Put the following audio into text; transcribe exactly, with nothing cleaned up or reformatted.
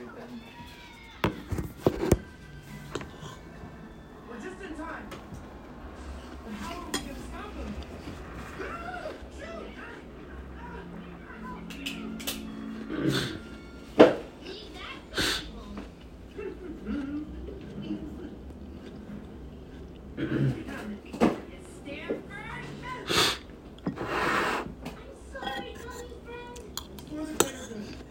We're just in time. But how are we gonna stop them? Stanford? I'm sorry, Tony's friend.